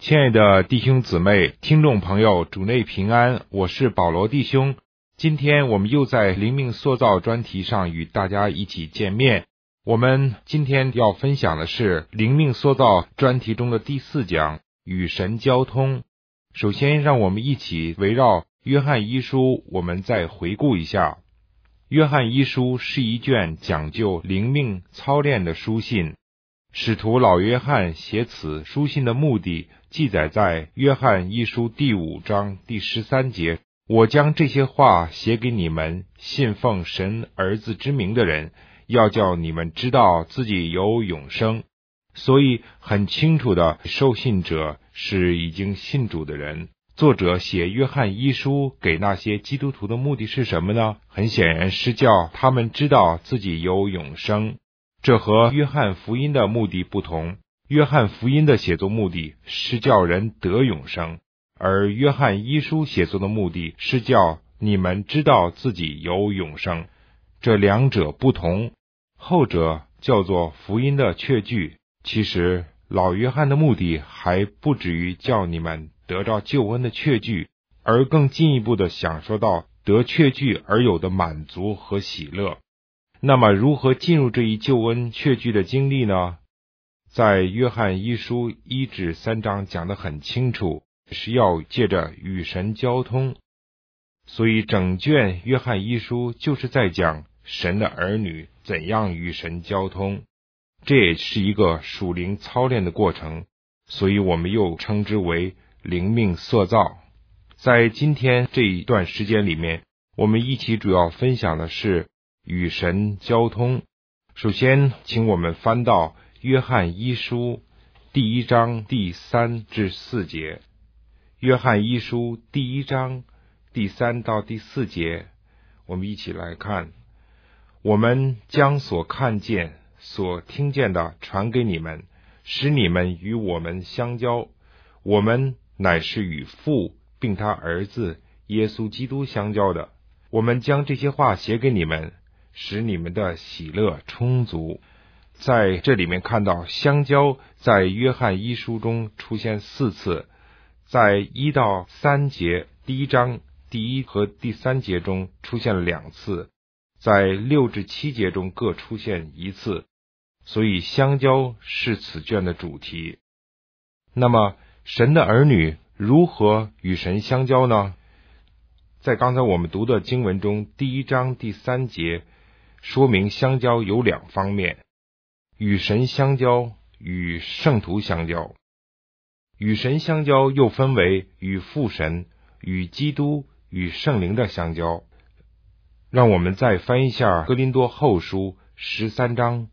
亲爱的弟兄姊妹、听众朋友，主内平安，我是保罗弟兄。今天我们又在灵命塑造专题上与大家一起见面。我们今天要分享的是灵命塑造专题中的第4讲，与神交通。首先让我们一起围绕约翰一书，我们再回顾一下。约翰一书是一卷讲究灵命操练的书信。使徒老约翰写此书信的目的记载在约翰一书第5章第13节，我将这些话写给你们信奉神儿子之名的人，要叫你们知道自己有永生。所以很清楚的，受信者是已经信主的人。作者写约翰一书给那些基督徒的目的是什么呢？很显然是叫他们知道自己有永生。这和约翰福音的目的不同，约翰福音的写作目的是叫人得永生，而约翰一书写作的目的是叫你们知道自己有永生。这两者不同，后者叫做福音的确据。其实老约翰的目的还不止于叫你们得到救恩的确据，而更进一步的享受到得确据而有的满足和喜乐。那么如何进入这一救恩确据的经历呢？在约翰一书1至3章讲得很清楚，是要借着与神交通。所以整卷约翰一书就是在讲神的儿女怎样与神交通，这也是一个属灵操练的过程，所以我们又称之为灵命塑造。在今天这一段时间里面，我们一起主要分享的是与神交通。首先请我们翻到约翰一书第1章第3至4节。约翰一书第1章第3到第4节，我们一起来看。我们将所看见所听见的传给你们，使你们与我们相交。我们乃是与父并他儿子耶稣基督相交的。我们将这些话写给你们，使你们的喜乐充足。在这里面看到相交在约翰一书中出现4次，在1到3节，第1章第1和第3节中出现了2次，在6至7节中各出现1次，所以相交是此卷的主题。那么神的儿女如何与神相交呢？在刚才我们读的经文中，第1章第3节说明相交有2方面，与神相交，与圣徒相交。与神相交又分为与父神、与基督、与圣灵的相交。让我们再翻一下哥林多后书13章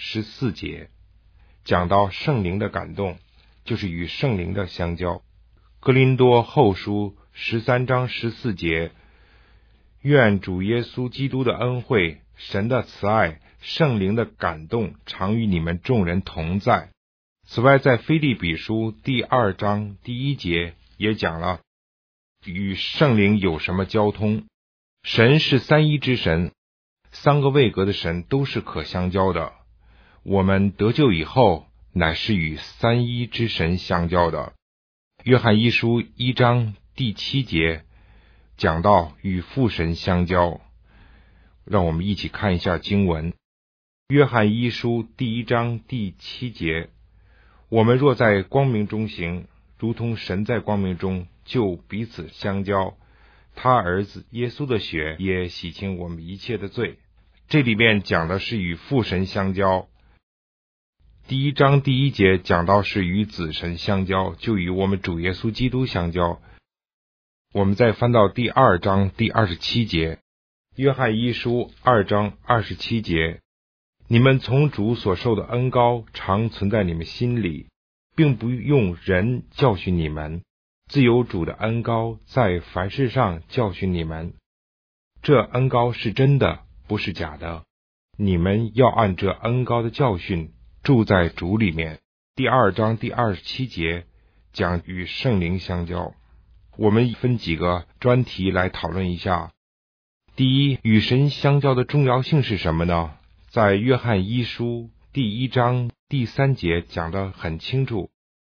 14节，讲到圣灵的感动，就是与圣灵的相交。哥林多后书13章14节，愿主耶稣基督的恩惠、神的慈爱、圣灵的感动常与你们众人同在。此外，在腓立比书第2章第1节也讲了与圣灵有什么交通。神是三一之神，3个位格的神都是可相交的。我们得救以后乃是与三一之神相交的。约翰一书1章第7节讲到与父神相交。让我们一起看一下经文。约翰一书第1章第7节，我们若在光明中行，如同神在光明中，就彼此相交。他儿子耶稣的血也洗清我们一切的罪。这里面讲的是与父神相交。第1章第1节讲到是与子神相交，就与我们主耶稣基督相交。我们再翻到第2章第27节，约翰一书2章27节，你们从主所受的恩膏常存在你们心里，并不用人教训你们，自有主的恩膏在凡事上教训你们。这恩膏是真的，不是假的。你们要按这恩膏的教训住在主里面。第2章第27节讲与圣灵相交。我们分几个专题来讨论一下。第一，与神相交的重要性是什么呢？在约翰一书第1章第3节讲得很清楚，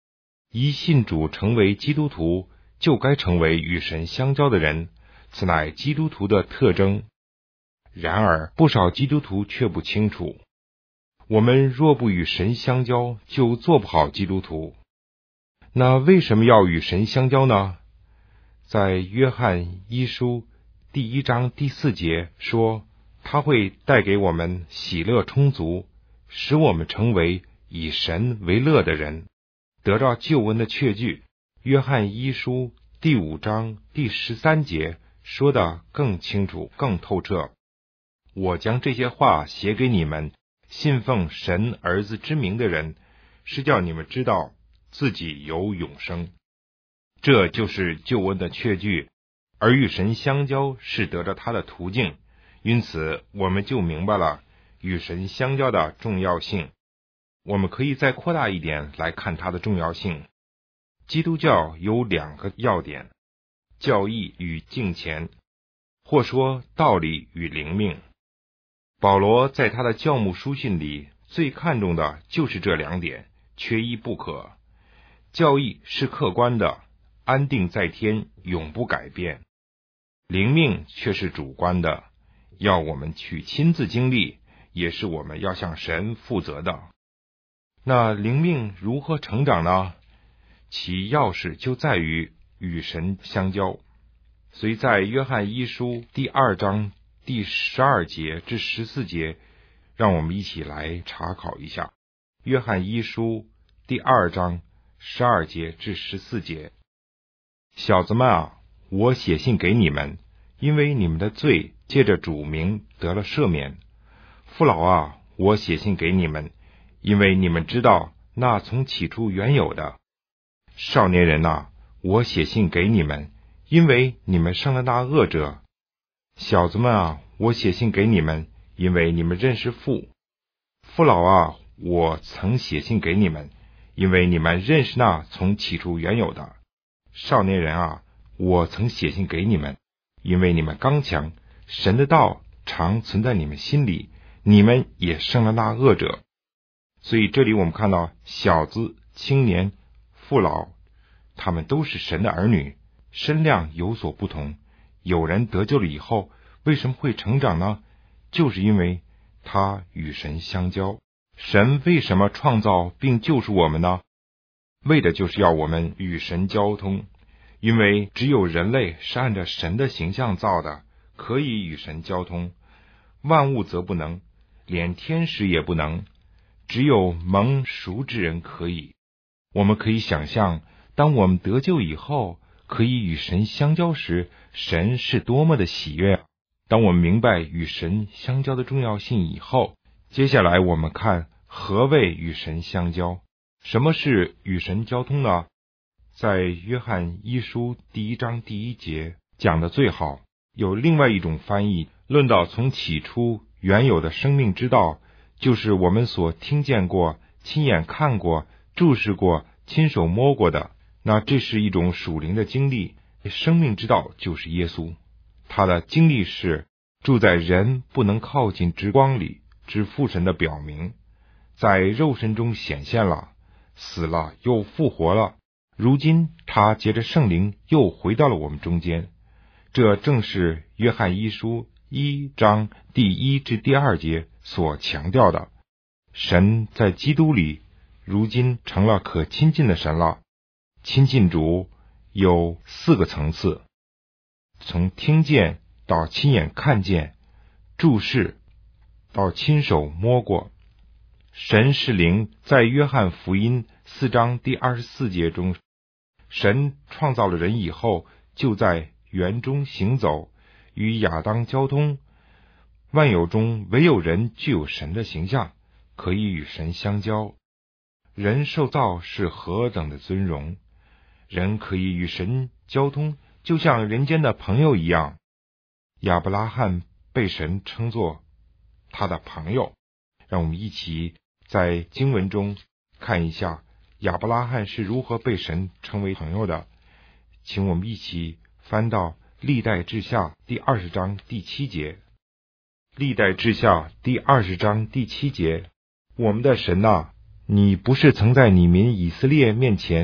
一信主成为基督徒，就该成为与神相交的人，此乃基督徒的特征。然而，不少基督徒却不清楚，我们若不与神相交，就做不好基督徒。那为什么要与神相交呢？在约翰一书第1章第4节说，他会带给我们喜乐充足，使我们成为以神为乐的人，得到救恩的确据。约翰一书第5章第13节说得更清楚更透彻，我将这些话写给你们信奉神儿子之名的人，是叫你们知道自己有永生。这就是救恩的确据，而与神相交是得着他的途径，因此我们就明白了与神相交的重要性。我们可以再扩大一点来看它的重要性。基督教有2个要点，教义与敬虔，或说道理与灵命。保罗在他的教牧书信里最看重的就是这2点，缺一不可。教义是客观的，安定在天，永不改变；灵命却是主观的，要我们去亲自经历，也是我们要向神负责的。那灵命如何成长呢？其钥匙就在于与神相交。所以在约翰一书第2章第12节至14节，让我们一起来查考一下。约翰一书第2章12节至14节，小子们啊，我写信给你们，因为你们的罪借着主名得了赦免。父老啊，我写信给你们，因为你们知道那从起初原有的。少年人啊，我写信给你们，因为你们胜了那恶者。小子们啊，我写信给你们，因为你们认识父。父老啊，我曾写信给你们，因为你们认识那从起初原有的。少年人啊，我曾写信给你们，因为你们刚强，神的道常存在你们心里，你们也胜了那恶者。所以这里我们看到小子、青年、父老，他们都是神的儿女，身量有所不同。有人得救了以后，为什么会成长呢？就是因为他与神相交。神为什么创造并救赎我们呢？为的就是要我们与神交通，因为只有人类是按照神的形象造的，可以与神交通。万物则不能，连天使也不能，只有蒙赎之人可以。我们可以想象，当我们得救以后，可以与神相交时，神是多么的喜悦。当我们明白与神相交的重要性以后，接下来我们看何谓与神相交。什么是与神交通呢？在约翰一书第1章第1节讲的最好。有另外一种翻译，论到从起初原有的生命之道，就是我们所听见过、亲眼看过、注视过、亲手摸过的。那这是一种属灵的经历。生命之道就是耶稣，他的经历是住在人不能靠近之光里之父神的表明，在肉身中显现了，死了又复活了，如今他借着圣灵又回到了我们中间。这正是约翰一书1章第1至第2节所强调的。神在基督里如今成了可亲近的神了。亲近主有4个层次，从听见到亲眼看见，注视到亲手摸过。神是灵，在约翰福音4章第24节中，神创造了人以后，就在园中行走，与亚当交通。万有中唯有人具有神的形象，可以与神相交。人受造是何等的尊荣，人可以与神交通，就像人间的朋友一样。亚伯拉罕被神称作他的朋友。让我们一起在经文中看一下亚伯拉罕是如何被神称为朋友的。请我们一起翻到历代志下第20章第7节。历代志下第20章第7节，我们的神啊，你不是曾在你民以色列面前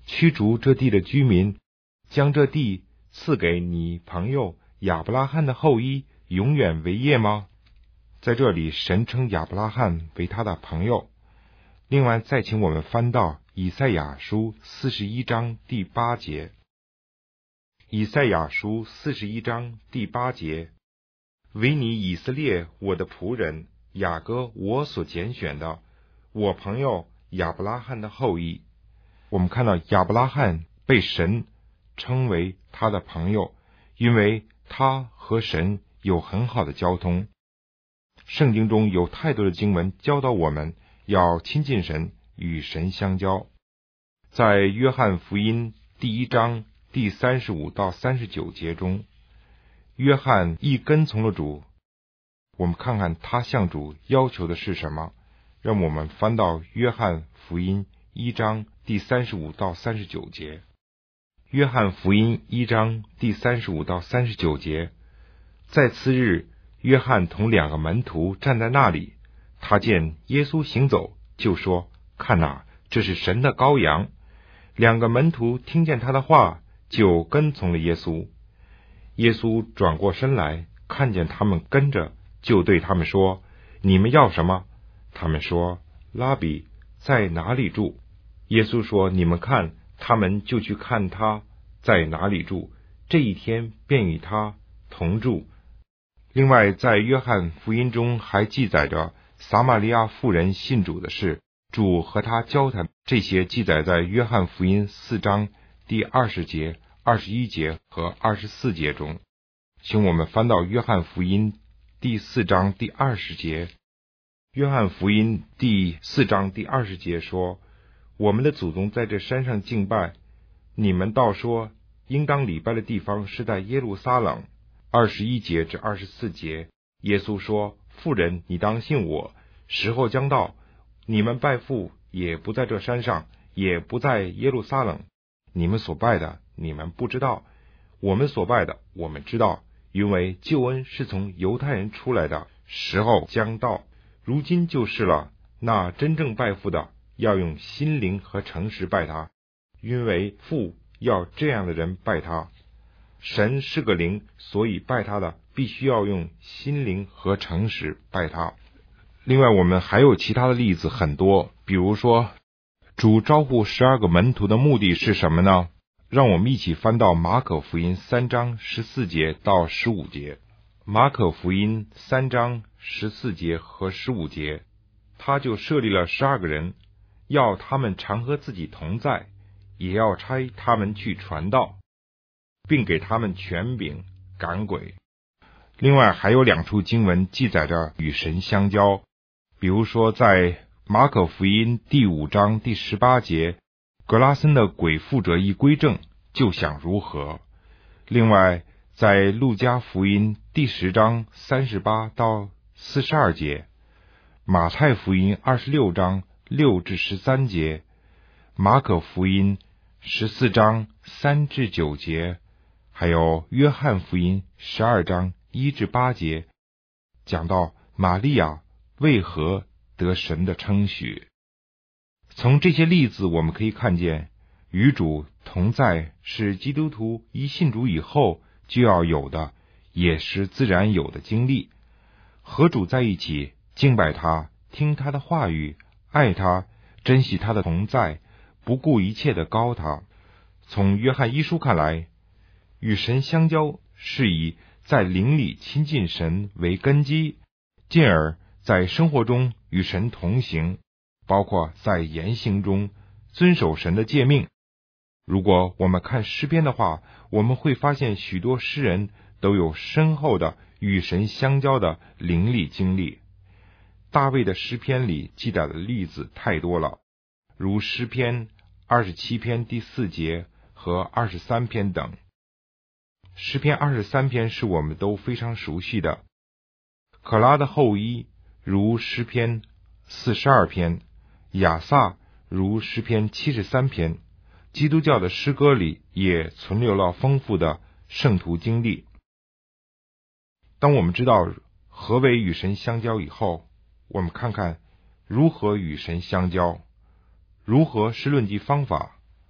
驱逐这地的居民，将这地赐给你朋友亚伯拉罕的后裔，永远为业吗？在这里，神称亚伯拉罕为他的朋友。另外，再请我们翻到以赛亚书41章第8节。以赛亚书41章第8节，唯你以色列我的仆人，雅各我所拣选的，我朋友亚伯拉罕的后裔。我们看到亚伯拉罕被神称为他的朋友，因为他和神有很好的交通。圣经中有太多的经文教导我们要亲近神，与神相交。在约翰福音第1章第35到39节中，约翰一跟从了主。我们看看他向主要求的是什么。让我们翻到约翰福音1章第35到39节。约翰福音1章第35到39节，在次日，约翰同2个门徒站在那里，他见耶稣行走，就说：看哪，这是神的羔羊。2个门徒听见他的话，就跟从了耶稣。耶稣转过身来，看见他们跟着，就对他们说：你们要什么？他们说：拉比，在哪里住？耶稣说：你们看。他们就去看他在哪里住，这一天便与他同住。另外，在约翰福音中还记载着撒玛利亚妇人信主的事，主和他交谈，这些记载在约翰福音4章第20节、21节和24节中。请我们翻到约翰福音第4章第20节。约翰福音第4章第20节说：我们的祖宗在这山上敬拜，你们倒说应当礼拜的地方是在耶路撒冷。21节至24节，耶稣说：妇人，你当信我，时候将到，你们拜父也不在这山上，也不在耶路撒冷。你们所拜的，你们不知道；我们所拜的，我们知道，因为救恩是从犹太人出来的，时候将到，如今就是了。那真正拜父的，要用心灵和诚实拜他，因为父要这样的人拜他。神是个灵，所以拜他的必须要用心灵和诚实拜他。另外，我们还有其他的例子很多，比如说主招呼12个门徒的目的是什么呢？让我们一起翻到马可福音3章14节到15节。马可福音3章14节和15节，他就设立了12个人，要他们常和自己同在，也要差他们去传道，并给他们权柄赶鬼。另外还有2处经文记载着与神相交，比如说在马可福音第5章第18节，格拉森的鬼附着一归正，就想如何。另外在路加福音第10章38到42节，马太福音26章6至13节，马可福音14章3至9节，还有约翰福音12章1至8节，讲到玛利亚为何得神的称许。从这些例子我们可以看见，与主同在是基督徒一信主以后就要有的，也是自然有的经历。和主在一起，敬拜他，听他的话语，爱他，珍惜他的同在，不顾一切的高他。从约翰一书看来，与神相交是以在灵里亲近神为根基，进而在生活中与神同行，包括在言行中遵守神的诫命。如果我们看诗篇的话，我们会发现许多诗人都有深厚的与神相交的灵里经历。大卫的诗篇里记载的例子太多了，如诗篇27篇第4节和23篇等。诗篇23篇是我们都非常熟悉的。可拉的后裔如诗篇42篇，亚萨如诗篇73篇。基督教的诗歌里也存留了丰富的圣徒经历。当我们知道何为与神相交以后，我们看看如何与神相交。如何是论及方法，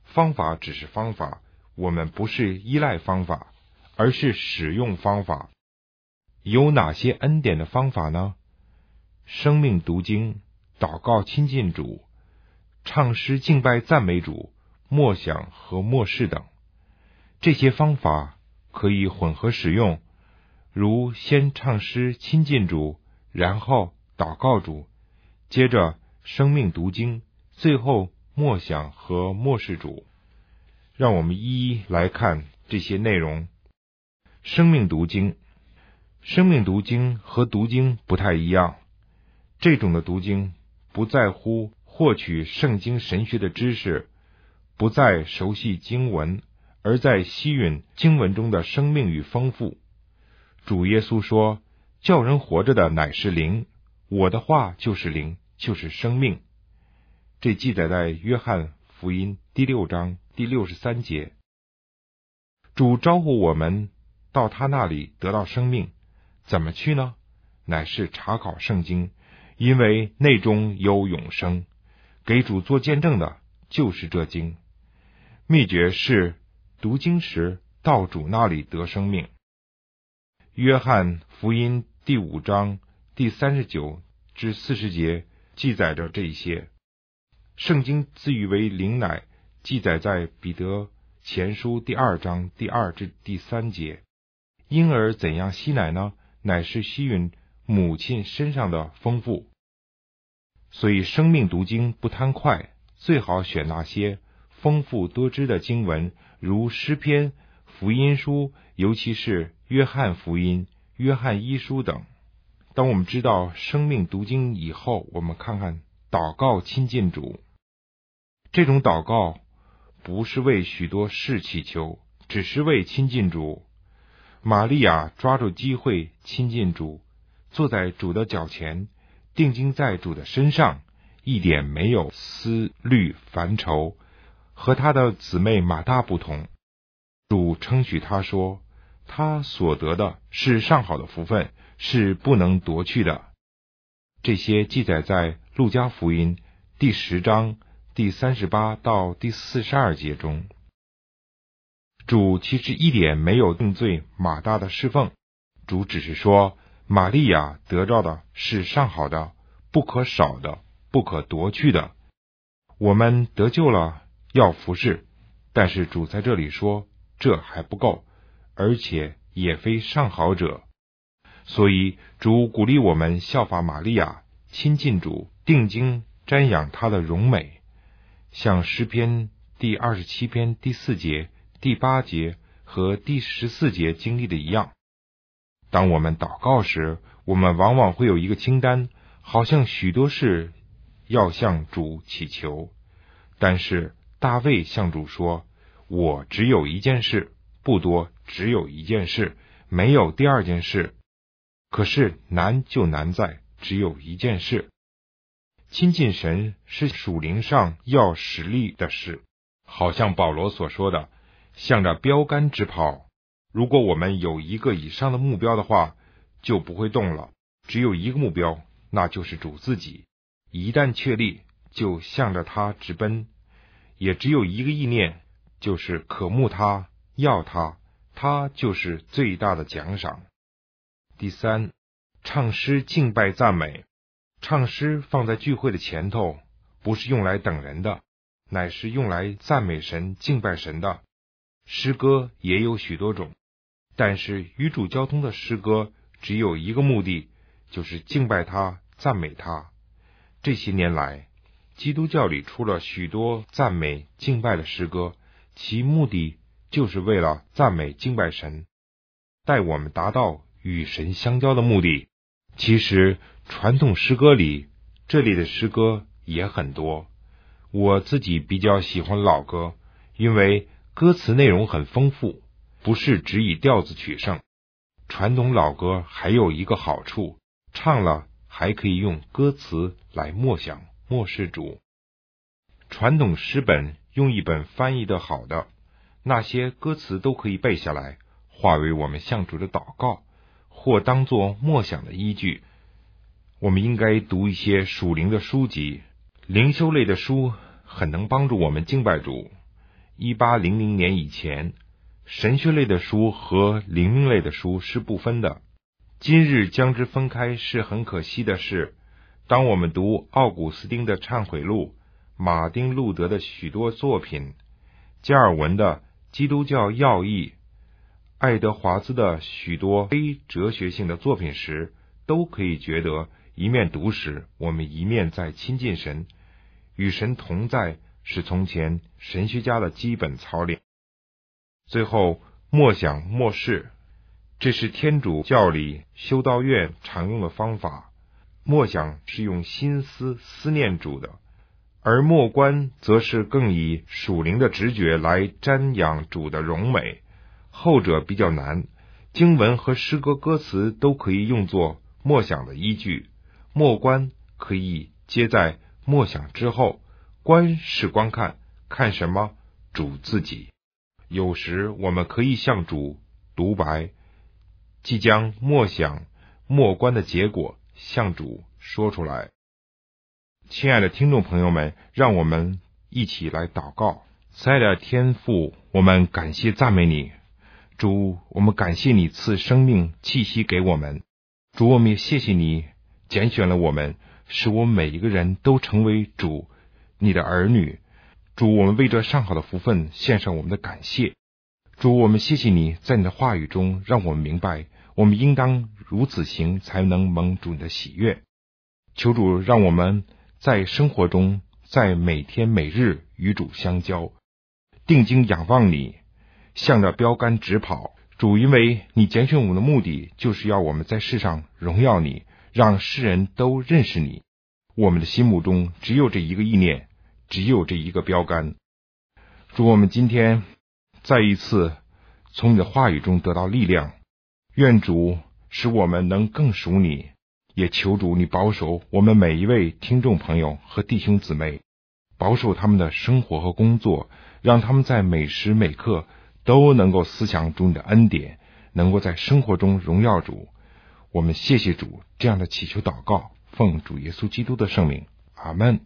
方法只是方法，我们不是依赖方法，而是使用方法。有哪些恩典的方法呢？生命读经、祷告亲近主、唱诗敬拜赞美主、默想和默示等。这些方法可以混合使用，如先唱诗亲近主，然后祷告主，接着生命读经，最后默想和默示主。让我们一一来看这些内容。生命读经，生命读经和读经不太一样，这种的读经不在乎获取圣经神学的知识，不在熟悉经文，而在吸吮经文中的生命与丰富。主耶稣说，叫人活着的乃是灵，我的话就是灵，就是生命。这记载在约翰福音第6章第63节。主招呼我们到他那里得到生命，怎么去呢？乃是查考圣经，因为内中有永生。给主做见证的就是这经。秘诀是读经时到主那里得生命。约翰福音第5章第39至40节记载着这些。圣经自喻为灵奶，记载在彼得前书第2章第2至第3节。婴儿怎样吸奶呢？乃是吸吮母亲身上的丰富。所以生命读经不贪快，最好选那些丰富多汁的经文，如诗篇、福音书，尤其是约翰福音、约翰一书等。当我们知道生命读经以后，我们看看祷告亲近主。这种祷告不是为许多事祈求，只是为亲近主。玛利亚抓住机会亲近主，坐在主的脚前，定睛在主的身上，一点没有思虑烦愁。和他的姊妹马大不同，主称许他说，他所得的是上好的福分，是不能夺去的。这些记载在路加福音第10章第38到第42节中。主其实一点没有定罪马大的侍奉，主只是说，玛利亚得到的是上好的，不可少的，不可夺去的。我们得救了，要服侍，但是主在这里说，这还不够，而且也非上好者。所以主鼓励我们效法玛利亚，亲近主，定睛瞻仰他的荣美，像诗篇第27篇第4节、第8节和第14节经历的一样。当我们祷告时，我们往往会有一个清单，好像许多事要向主祈求。但是大卫向主说，我只有一件事，不多，只有一件事，没有第二件事。可是难就难在只有一件事。亲近神是属灵上要实力的事，好像保罗所说的，向着标杆直跑。如果我们有一个以上的目标的话，就不会动了。只有一个目标，那就是主自己。一旦确立，就向着他直奔。也只有一个意念，就是渴慕他，要他，他就是最大的奖赏。第3，唱诗敬拜赞美。唱诗放在聚会的前头，不是用来等人的，乃是用来赞美神、敬拜神的。诗歌也有许多种，但是与主交通的诗歌只有一个目的，就是敬拜他、赞美他。这些年来，基督教里出了许多赞美、敬拜的诗歌，其目的就是为了赞美、敬拜神，带我们达到与神相交的目的。其实传统诗歌里，这类的诗歌也很多。我自己比较喜欢老歌，因为歌词内容很丰富，不是只以调子取胜。传统老歌还有一个好处，唱了还可以用歌词来默想、默示主。传统诗本用一本翻译的好的，那些歌词都可以背下来，化为我们向主的祷告，或当作默想的依据。我们应该读一些属灵的书籍，灵修类的书很能帮助我们敬拜主。 1800年以前，神学类的书和灵命类的书是不分的。今日将之分开是很可惜的事。当我们读奥古斯丁的忏悔录、马丁路德的许多作品、加尔文的基督教要义、爱德华兹的许多非哲学性的作品时，都可以觉得一面读时，我们一面在亲近神，与神同在是从前神学家的基本操练。最后，默想默示，这是天主教里修道院常用的方法。默想是用心思思念主的，而默观则是更以属灵的直觉来瞻仰主的荣美，后者比较难。经文和诗歌歌词都可以用作默想的依据，默观可以接在默想之后，观是观看，看什么？主自己。有时我们可以向主独白，即将默想默观的结果向主说出来。亲爱的听众朋友们，让我们一起来祷告。慈爱的天父，我们感谢赞美你。主，我们感谢你赐生命气息给我们。主，我们也谢谢你拣选了我们，使我们每一个人都成为主你的儿女。主，我们为这上好的福分献上我们的感谢。主，我们谢谢你在你的话语中让我们明白，我们应当如此行，才能蒙主你的喜悦。求主让我们在生活中，在每天每日与主相交，定睛仰望你，向着标杆直跑。主，因为你拣选我们的目的，就是要我们在世上荣耀你，让世人都认识你。我们的心目中只有这一个意念，只有这一个标杆。主，我们今天再一次从你的话语中得到力量，愿主使我们能更属你，也求主你保守我们每一位听众朋友和弟兄姊妹，保守他们的生活和工作，让他们在每时每刻都能够思想主你的恩典，能够在生活中荣耀主。我们谢谢主，这样的祈求祷告，奉主耶稣基督的圣名，阿们。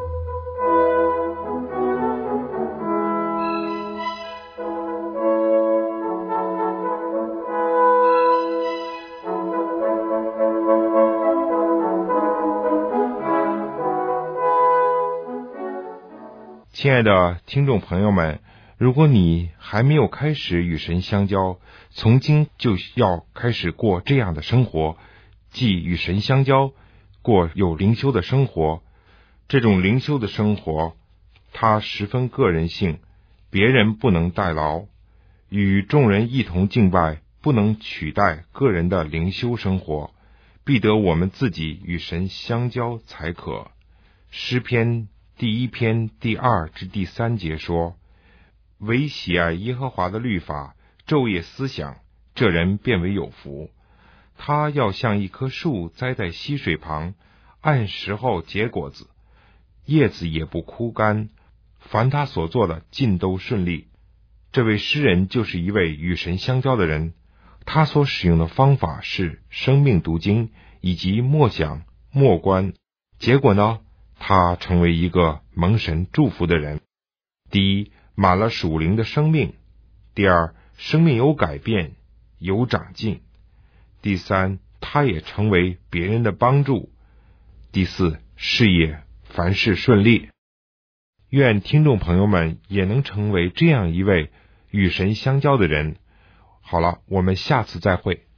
亲爱的听众朋友们，如果你还没有开始与神相交，从今就要开始过这样的生活，即与神相交，过有灵修的生活。这种灵修的生活，它十分个人性，别人不能代劳，与众人一同敬拜，不能取代个人的灵修生活，必得我们自己与神相交才可。诗篇第1篇第2至第3节说，唯喜爱耶和华的律法，昼夜思想，这人便为有福。他要像一棵树栽在溪水旁，按时候结果子，叶子也不枯干，凡他所做的尽都顺利。这位诗人就是一位与神相交的人，他所使用的方法是生命读经以及默想默观。结果呢，他成为一个蒙神祝福的人。第一，满了属灵的生命；第二，生命有改变，有长进；第三，他也成为别人的帮助；第四，事业凡事顺利。愿听众朋友们也能成为这样一位与神相交的人。好了，我们下次再会。